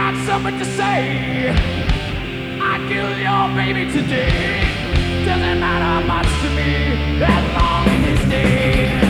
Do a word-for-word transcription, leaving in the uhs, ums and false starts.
got something to say. I'd kill your baby today. Doesn't matter much to me as long as it's dead.